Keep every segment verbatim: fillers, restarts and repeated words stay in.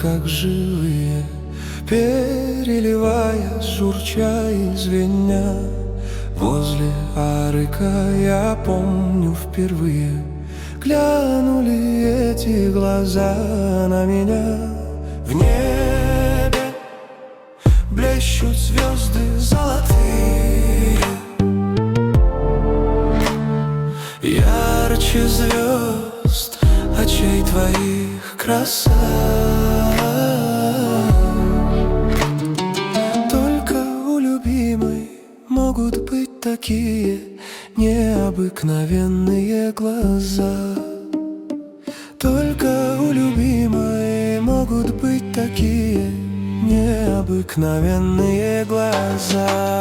как живые, переливая, журча и звеня. Возле арыка я помню впервые глянули эти глаза на меня. В небе блещут звезды золотые, ярче звезд очей твоих краса. Только у любимой могут быть такие необыкновенные глаза. Только у любимой могут быть такие необыкновенные глаза.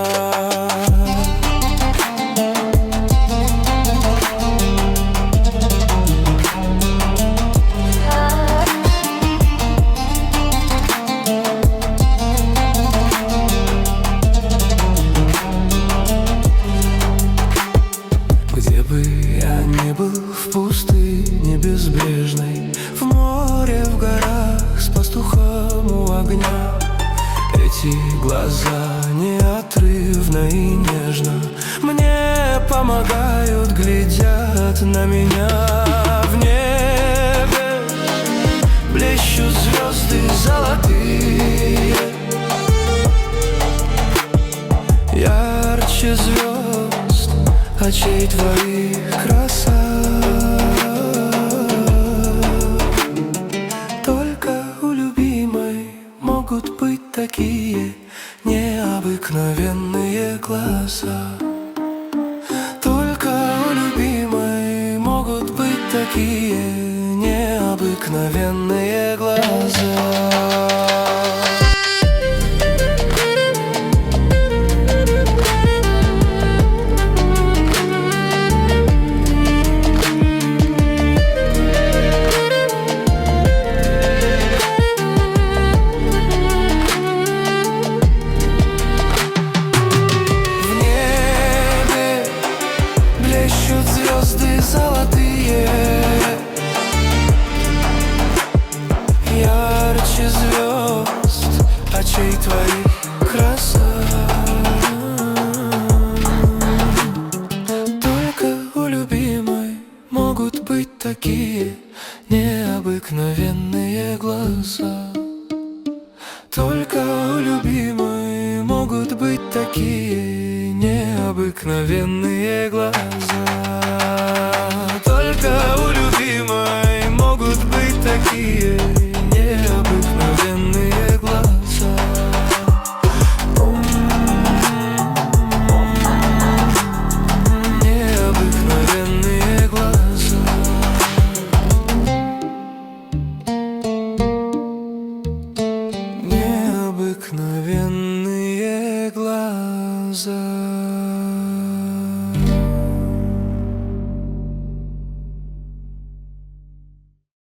Где бы я ни был, в пустыне безбрежной, в море, в горах, с пастухом у огня, эти глаза неотрывно и нежно мне помогают, глядят на меня. В небе блещут звезды золотые, ярче звезд очей твоих краса. Только у любимой могут быть такие необыкновенные глаза. Только у любимой могут быть такие необыкновенные глаза. Звезды золотые, ярче звезд очей твоих краса. Только у любимой могут быть такие необыкновенные глаза. Только у любимой могут быть такие необыкновенные глаза. Только у любимой могут быть такие необыкновенные глаза. Необыкновенные глаза. Необыкновенные глаза.